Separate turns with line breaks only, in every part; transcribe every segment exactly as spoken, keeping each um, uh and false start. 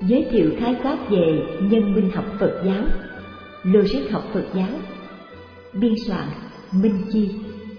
Giới thiệu khái quát về nhân minh học Phật giáo, logic học Phật giáo. Biên soạn Minh Chi.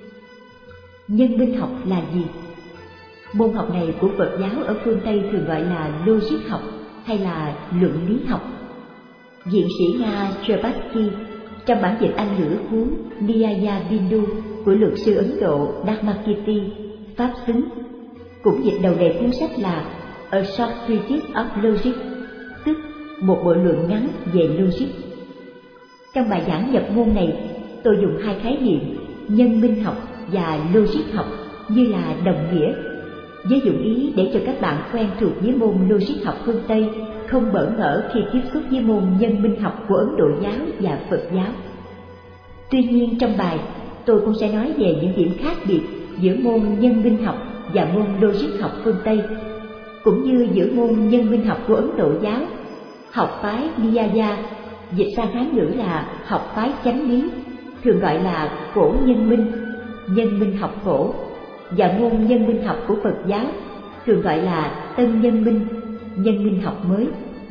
Nhân minh học là gì? Môn học này của Phật giáo ở phương Tây thường gọi là logic học hay là luận lý học. Viện sĩ Nga Sherbatsky trong bản dịch Anh ngữ cuốn Nyaya Bindu của luật sư Ấn Độ Dharmakirti Pháp xứng cũng dịch đầu đề cuốn sách là A Short Treatise of Logic, tức một bộ luận ngắn về logic. Trong bài giảng nhập môn này, tôi dùng hai khái niệm nhân minh học và logic học như là đồng nghĩa, với dụng ý để cho các bạn quen thuộc với môn logic học phương Tây, không bỡ ngỡ khi tiếp xúc với môn nhân minh học của Ấn Độ giáo và Phật giáo. Tuy nhiên trong bài, tôi cũng sẽ nói về những điểm khác biệt giữa môn nhân minh học và môn logic học phương Tây, cũng như giữa môn nhân minh học của Ấn Độ giáo, học phái Nyaya, dịch sang Hán ngữ là học phái chánh lý, thường gọi là cổ nhân minh, nhân minh học cổ, và môn nhân minh học của Phật giáo, thường gọi là tân nhân minh, nhân minh học mới.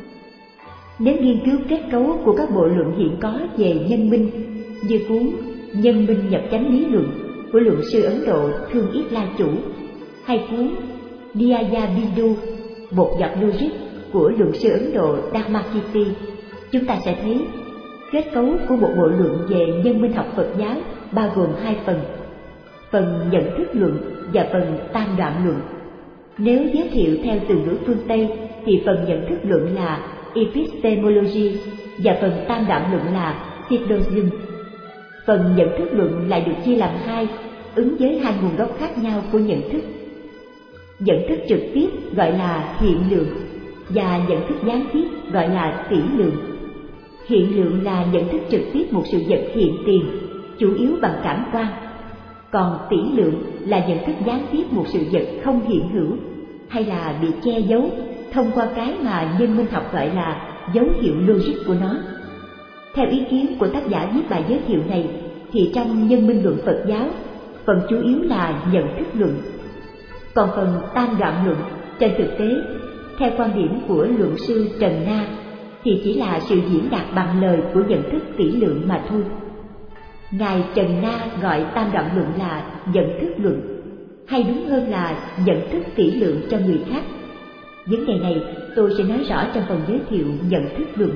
Nếu nghiên cứu kết cấu của các bộ luận hiện có về nhân minh, như cuốn Nhân minh nhập chánh lý luận của luận sư Ấn Độ Thương Yết La Chủ, hay cuốn Nyaya Bindu, một giọt logic của luận sư Ấn Độ Dharmakirti, chúng ta sẽ thấy kết cấu của một bộ luận về nhân minh học Phật giáo bao gồm hai phần: phần nhận thức luận và phần tam đoạn luận. Nếu giới thiệu theo từ ngữ phương Tây thì phần nhận thức luận là epistemology và phần tam đoạn luận là syllogism. Phần nhận thức luận lại được chia làm hai, ứng với hai nguồn gốc khác nhau của nhận thức. Nhận thức trực tiếp gọi là hiện lượng và nhận thức gián tiếp gọi là tỷ lượng. Hiện lượng là nhận thức trực tiếp một sự vật hiện tiền, chủ yếu bằng cảm quan. Còn tỷ lượng là nhận thức gián tiếp một sự vật không hiện hữu, hay là bị che giấu thông qua cái mà nhân minh học gọi là dấu hiệu logic của nó. Theo ý kiến của tác giả viết bài giới thiệu này, thì trong nhân minh luận Phật giáo, phần chủ yếu là nhận thức luận. Còn phần tam đoạn luận, trên thực tế, theo quan điểm của luận sư Trần Na, thì chỉ là sự diễn đạt bằng lời của nhận thức tỷ lượng mà thôi. Ngài Trần Na gọi tam đoạn luận là nhận thức luận, hay đúng hơn là nhận thức tỷ lượng cho người khác. Vấn đề này tôi sẽ nói rõ trong phần giới thiệu nhận thức luận.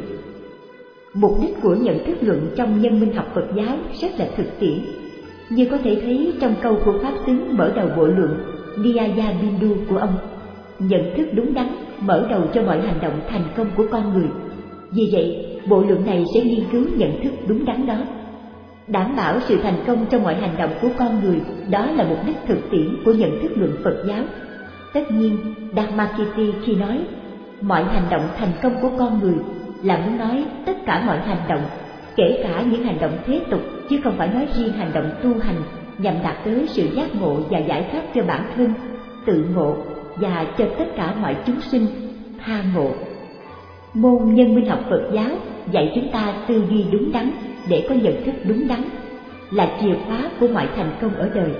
Mục đích của nhận thức luận trong nhân minh học Phật giáo rất là thực tiễn, như có thể thấy trong câu của Pháp xứng mở đầu bộ luận Nyaya Bindu của ông: nhận thức đúng đắn mở đầu cho mọi hành động thành công của con người. Vì vậy, bộ luận này sẽ nghiên cứu nhận thức đúng đắn đó. Đảm bảo sự thành công trong mọi hành động của con người, đó là mục đích thực tiễn của nhận thức luận Phật giáo. Tất nhiên, Dharmakirti khi nói mọi hành động thành công của con người là muốn nói tất cả mọi hành động, kể cả những hành động thế tục, chứ không phải nói riêng hành động tu hành nhằm đạt tới sự giác ngộ và giải thoát cho bản thân, tự ngộ và cho tất cả mọi chúng sinh tha ngộ. Môn nhân minh học Phật giáo dạy chúng ta tư duy đúng đắn để có nhận thức đúng đắn, là chìa khóa của mọi thành công ở đời.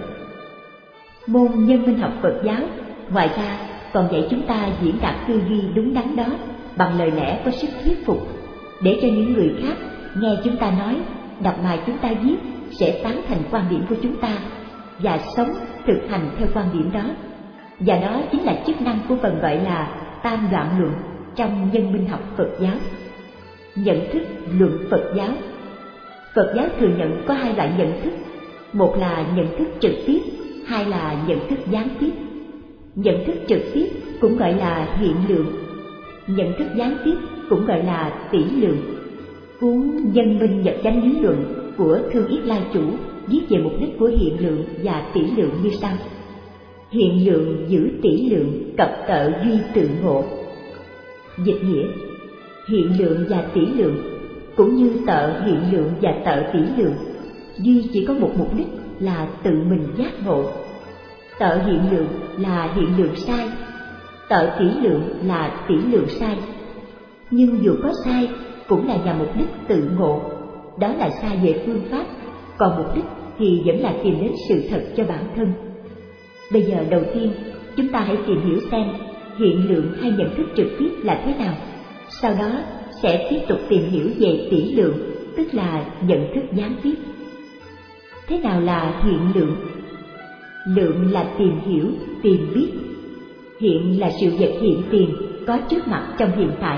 Môn nhân minh học Phật giáo ngoài ra còn dạy chúng ta diễn đạt tư duy đúng đắn đó bằng lời lẽ có sức thuyết phục, để cho những người khác nghe chúng ta nói, đọc bài chúng ta viết sẽ tán thành quan điểm của chúng ta và sống thực hành theo quan điểm đó. Và đó chính là chức năng của phần gọi là tam đoạn luận trong nhân minh học Phật giáo. Nhận thức luận Phật giáo. Phật giáo thừa nhận có hai loại nhận thức, một là nhận thức trực tiếp, hai là nhận thức gián tiếp. Nhận thức trực tiếp cũng gọi là hiện lượng, nhận thức gián tiếp cũng gọi là tỷ lượng. Cuốn Nhân minh nhập chánh lý luận của Thương Yết La Chủ viết về mục đích của hiện lượng và tỷ lượng như sau: hiện lượng giữ tỷ lượng, cập tợ duy tự ngộ. Dịch nghĩa: hiện lượng và tỷ lượng cũng như tợ hiện lượng và tợ tỷ lượng, duy chỉ có một mục đích là tự mình giác ngộ. Tợ hiện lượng là hiện lượng sai, tợ tỷ lượng là tỷ lượng sai. Nhưng dù có sai cũng là nhằm mục đích tự ngộ, đó là sai về phương pháp, còn mục đích thì vẫn là tìm đến sự thật cho bản thân. Bây giờ đầu tiên chúng ta hãy tìm hiểu xem hiện lượng hay nhận thức trực tiếp là thế nào. Sau đó sẽ tiếp tục tìm hiểu về tỷ lượng, tức là nhận thức gián tiếp. Thế nào là hiện lượng? Lượng là tìm hiểu, tìm biết. Hiện là sự vật hiện tiền, có trước mặt trong hiện tại.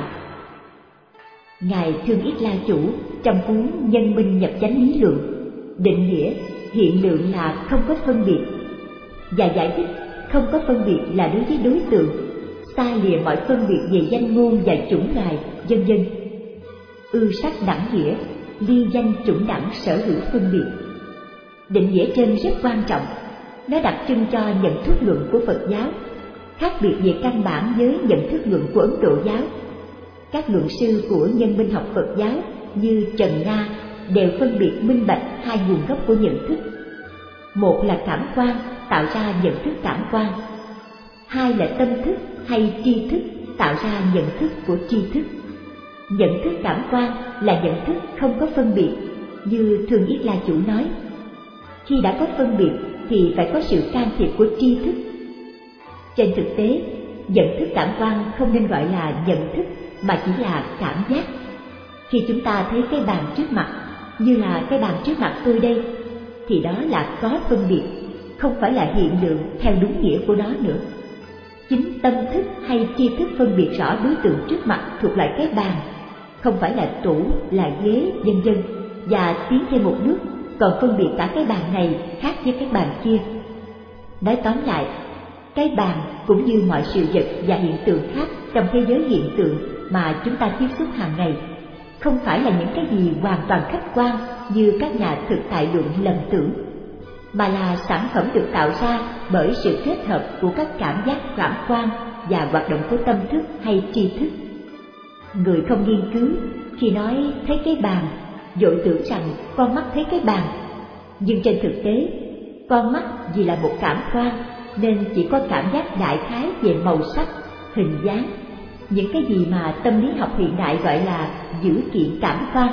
Ngài Thương Ít La Chủ trong cuốn Nhân Minh Nhập Chánh Lý Luận định nghĩa hiện lượng là không có phân biệt, và giải thích không có phân biệt là đối với đối tượng, xa lìa mọi phân biệt về danh ngôn và chủng ngài, vân vân. Ư sắc đẳng nghĩa, ly danh chủng đẳng sở hữu phân biệt. Định nghĩa trên rất quan trọng, nó đặc trưng cho nhận thức luận của Phật giáo, khác biệt về căn bản với nhận thức luận của Ấn Độ giáo. Các luận sư của nhân minh học Phật giáo như Trần Nga đều phân biệt minh bạch hai nguồn gốc của nhận thức. Một là cảm quan tạo ra nhận thức cảm quan, hai là tâm thức hay tri thức tạo ra nhận thức của tri thức. Nhận thức cảm quan là nhận thức không có phân biệt, như Thương Ít La Chủ nói. Khi đã có phân biệt thì phải có sự can thiệp của tri thức. Trên thực tế, nhận thức cảm quan không nên gọi là nhận thức mà chỉ là cảm giác. Khi chúng ta thấy cái bàn trước mặt, như là cái bàn trước mặt tôi đây, thì đó là có phân biệt, không phải là hiện lượng theo đúng nghĩa của nó nữa. Chính tâm thức hay tri thức phân biệt rõ đối tượng trước mặt thuộc lại cái bàn, không phải là tủ, là ghế, vân vân, và tiến thêm một bước còn phân biệt cả cái bàn này khác với cái bàn kia. Nói tóm lại, cái bàn cũng như mọi sự vật và hiện tượng khác trong thế giới hiện tượng mà chúng ta tiếp xúc hàng ngày, không phải là những cái gì hoàn toàn khách quan như các nhà thực tại luận lầm tưởng, mà là sản phẩm được tạo ra bởi sự kết hợp của các cảm giác cảm quan và hoạt động của tâm thức hay tri thức. Người không nghiên cứu khi nói thấy cái bàn vội tưởng rằng con mắt thấy cái bàn, nhưng trên thực tế con mắt vì là một cảm quan nên chỉ có cảm giác đại khái về màu sắc, hình dáng, những cái gì mà tâm lý học hiện đại gọi là dữ kiện cảm quan.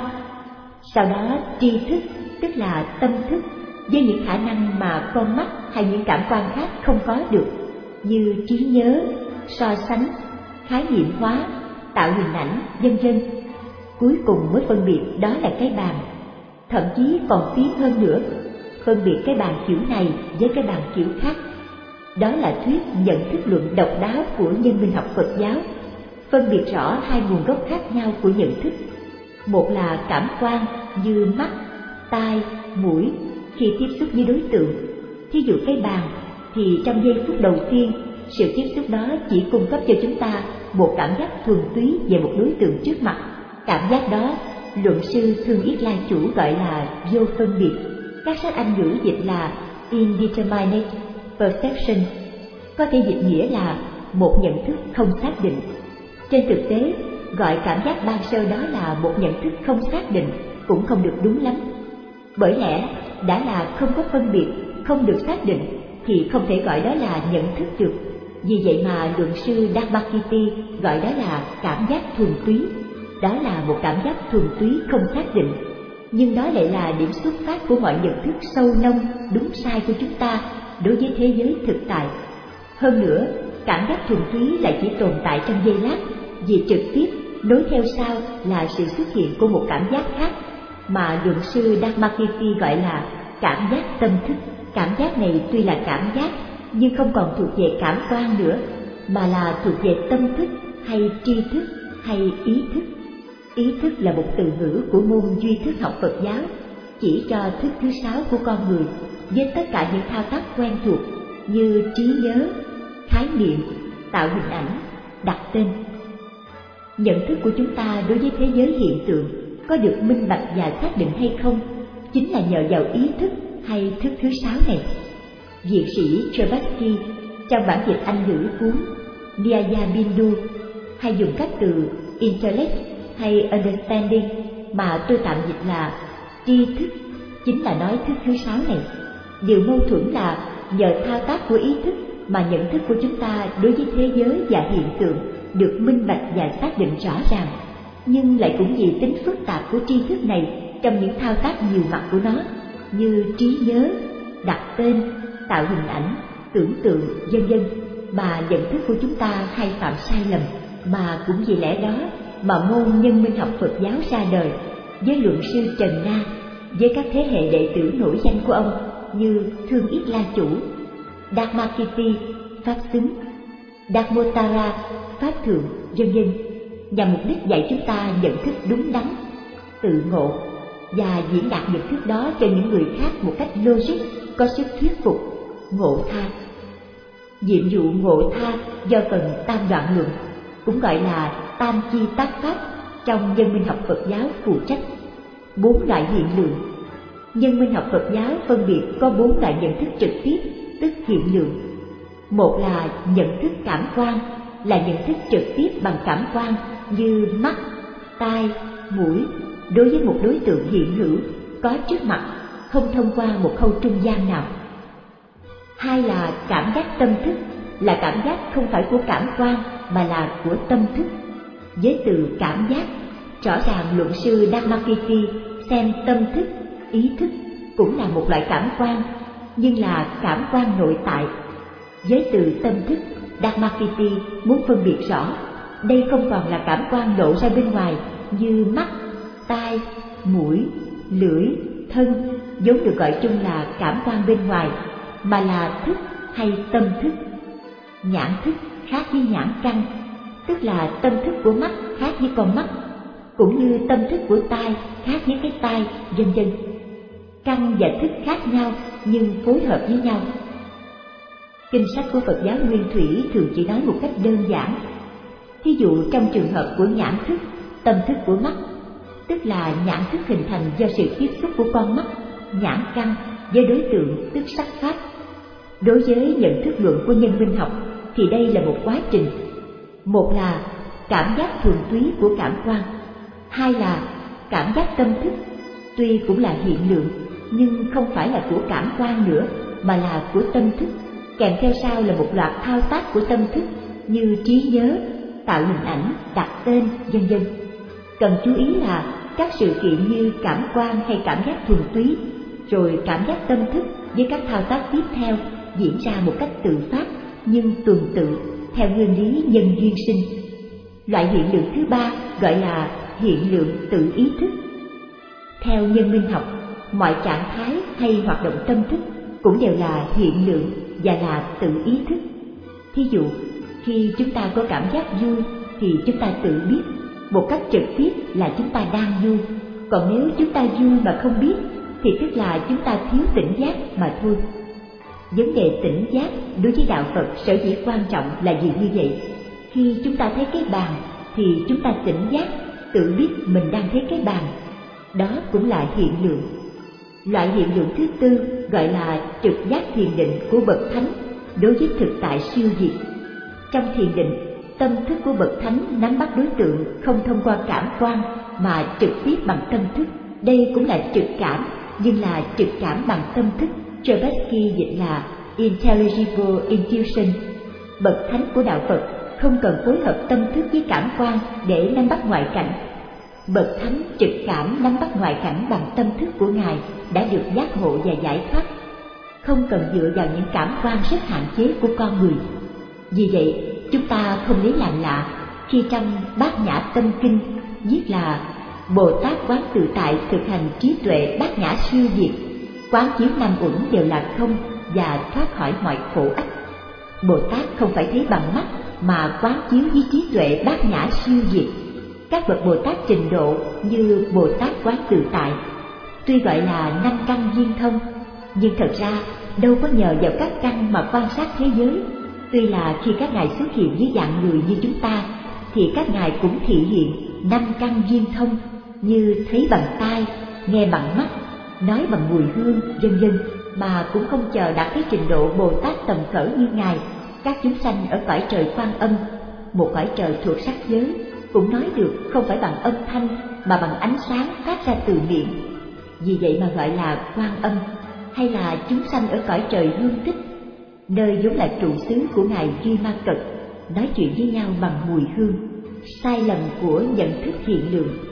Sau đó tri thức, tức là tâm thức, với những khả năng mà con mắt hay những cảm quan khác không có được, như trí nhớ, so sánh, khái niệm hóa, tạo hình ảnh, vân vân. Cuối cùng mới phân biệt đó là cái bàn. Thậm chí còn tiến hơn nữa, phân biệt cái bàn kiểu này với cái bàn kiểu khác. Đó là thuyết nhận thức luận độc đáo của nhân minh học Phật giáo, phân biệt rõ hai nguồn gốc khác nhau của nhận thức. Một là cảm quan như mắt, tai, mũi khi tiếp xúc với đối tượng. Thí dụ cái bàn thì trong giây phút đầu tiên, sự tiếp xúc đó chỉ cung cấp cho chúng ta một cảm giác thuần túy về một đối tượng trước mặt. Cảm giác đó, luận sư Thương Ít La Chủ gọi là vô phân biệt. Các sách Anh ngữ dịch là indeterminate perception, có thể dịch nghĩa là một nhận thức không xác định. Trên thực tế, gọi cảm giác ban sơ đó là một nhận thức không xác định cũng không được đúng lắm. Bởi lẽ đã là không có phân biệt, không được xác định thì không thể gọi đó là nhận thức được. Vì vậy mà luận sư Dharmakirti gọi đó là cảm giác thuần túy. Đó là một cảm giác thuần túy không xác định, nhưng đó lại là điểm xuất phát của mọi nhận thức sâu nông, đúng sai của chúng ta đối với thế giới thực tại. Hơn nữa, cảm giác thuần túy lại chỉ tồn tại trong giây lát, vì trực tiếp nối theo sau là sự xuất hiện của một cảm giác khác mà luận sư Dharmakirti gọi là cảm giác tâm thức. Cảm giác này tuy là cảm giác nhưng không còn thuộc về cảm quan nữa, mà là thuộc về tâm thức hay tri thức hay ý thức. Ý thức là một từ ngữ của môn duy thức học Phật giáo, chỉ cho thức thứ sáu của con người với tất cả những thao tác quen thuộc như trí nhớ, khái niệm, tạo hình ảnh, đặt tên. Nhận thức của chúng ta đối với thế giới hiện tượng có được minh bạch và xác định hay không chính là nhờ vào ý thức hay thức thứ sáu này. Viện sĩ Travasky trong bản dịch Anh ngữ cuốn Nyaya Bindu hay dùng các từ intellect hay understanding mà tôi tạm dịch là tri thức, chính là nói thức thứ sáu này. Điều mâu thuẫn là nhờ thao tác của ý thức mà nhận thức của chúng ta đối với thế giới và hiện tượng được minh bạch và xác định rõ ràng, nhưng lại cũng vì tính phức tạp của tri thức này trong những thao tác nhiều mặt của nó như trí nhớ, đặt tên, tạo hình ảnh, tưởng tượng, vân vân mà nhận thức của chúng ta hay phạm sai lầm, mà cũng vì lẽ đó mà môn Nhân Minh học Phật giáo ra đời, với luận sư Trần Na, với các thế hệ đệ tử nổi danh của ông như Thương Yết La Chủ, Dharmakirti, Pháp Xứng, Dharmotara, Pháp Thượng, vân vân, nhằm mục đích dạy chúng ta nhận thức đúng đắn, tự ngộ và diễn đạt nhận thức đó cho những người khác một cách logic, có sức thuyết phục, ngộ tha. Nhiệm vụ ngộ tha do phần Tam Đoạn Luận, cũng gọi là Tam Chi Tác Pháp, trong Nhân Minh học Phật giáo phụ trách. Bốn loại hiện lượng. Nhân Minh học Phật giáo phân biệt có bốn loại nhận thức trực tiếp, tức hiện lượng. Một là nhận thức cảm quan, là nhận thức trực tiếp bằng cảm quan như mắt, tai, mũi, đối với một đối tượng hiện hữu có trước mặt, không thông qua một khâu trung gian nào. Hai là cảm giác tâm thức, là cảm giác không phải của cảm quan mà là của tâm thức. Với từ cảm giác, rõ ràng luận sư Dharmakirti xem tâm thức, ý thức cũng là một loại cảm quan, nhưng là cảm quan nội tại. Với từ tâm thức, Dharmakirti muốn phân biệt rõ, đây không còn là cảm quan lộ ra bên ngoài như mắt, tai, mũi, lưỡi, thân, vốn được gọi chung là cảm quan bên ngoài, mà là thức hay tâm thức. Nhãn thức khác với nhãn căn, tức là tâm thức của mắt khác với con mắt, cũng như tâm thức của tai khác với cái tai, vân vân. Căn và thức khác nhau nhưng phối hợp với nhau. Kinh sách của Phật giáo Nguyên Thủy thường chỉ nói một cách đơn giản. Thí dụ trong trường hợp của nhãn thức, tâm thức của mắt, tức là nhãn thức hình thành do sự tiếp xúc của con mắt, nhãn căn với đối tượng tức sắc pháp. Đối với nhận thức luận của Nhân Minh học thì đây là một quá trình. Một là cảm giác thuần túy của cảm quan, hai là cảm giác tâm thức, tuy cũng là hiện lượng nhưng không phải là của cảm quan nữa mà là của tâm thức, kèm theo sau là một loạt thao tác của tâm thức như trí nhớ, tạo hình ảnh, đặt tên, vân vân. Cần chú ý là các sự kiện như cảm quan hay cảm giác thuần túy, rồi cảm giác tâm thức với các thao tác tiếp theo diễn ra một cách tự phát nhưng tuần tự theo nguyên lý nhân duyên sinh. Loại hiện lượng thứ ba gọi là hiện lượng tự ý thức. Theo Nhân Minh học, mọi trạng thái hay hoạt động tâm thức cũng đều là hiện lượng và là tự ý thức. Thí dụ, khi chúng ta có cảm giác vui thì chúng ta tự biết, một cách trực tiếp là chúng ta đang vui. Còn nếu chúng ta vui mà không biết thì tức là chúng ta thiếu tỉnh giác mà thôi. Vấn đề tỉnh giác đối với đạo Phật sở dĩ quan trọng là vì như vậy. Khi chúng ta thấy cái bàn thì chúng ta tỉnh giác, tự biết mình đang thấy cái bàn. Đó cũng là hiện lượng. Loại hiện lượng thứ tư gọi là trực giác thiền định của bậc thánh đối với thực tại siêu diệt. Trong thiền định, tâm thức của bậc thánh nắm bắt đối tượng không thông qua cảm quan mà trực tiếp bằng tâm thức. Đây cũng là trực cảm, nhưng là trực cảm bằng tâm thức. Chebysky dịch là Intelligible Intuition. Bậc thánh của đạo Phật không cần phối hợp tâm thức với cảm quan để nắm bắt ngoại cảnh. Bậc thánh trực cảm nắm bắt ngoại cảnh bằng tâm thức của Ngài đã được giác ngộ và giải thoát, không cần dựa vào những cảm quan rất hạn chế của con người. Vì vậy, chúng ta không lấy làm lạ khi trong Bát Nhã Tâm Kinh viết là Bồ Tát quán tự tại thực hành trí tuệ bát nhã siêu diệt, quán chiếu năm uẩn đều là không và thoát khỏi mọi khổ ách. Bồ Tát không phải thấy bằng mắt mà quán chiếu với trí tuệ bát nhã siêu diệt. Các bậc Bồ Tát trình độ như Bồ Tát quán tự tại tuy gọi là năm căn viên thông, nhưng thật ra đâu có nhờ vào các căn mà quan sát thế giới. Tuy là khi các ngài xuất hiện dưới dạng người như chúng ta thì các ngài cũng thị hiện năm căn viên thông, như thấy bằng tai, nghe bằng mắt, nói bằng mùi hương, vân vân, mà cũng không chờ đạt cái trình độ Bồ Tát tầm cỡ như ngài. Các chúng sanh ở cõi trời Quan Âm, một cõi trời thuộc sắc giới, cũng nói được không phải bằng âm thanh mà bằng ánh sáng phát ra từ miệng. Vì vậy mà gọi là Quan Âm. Hay là chúng sanh ở cõi trời Hương Tích, nơi vốn là trụ xứ của ngài Duy Ma Cật, nói chuyện với nhau bằng mùi hương. Sai lầm của nhận thức hiện lượng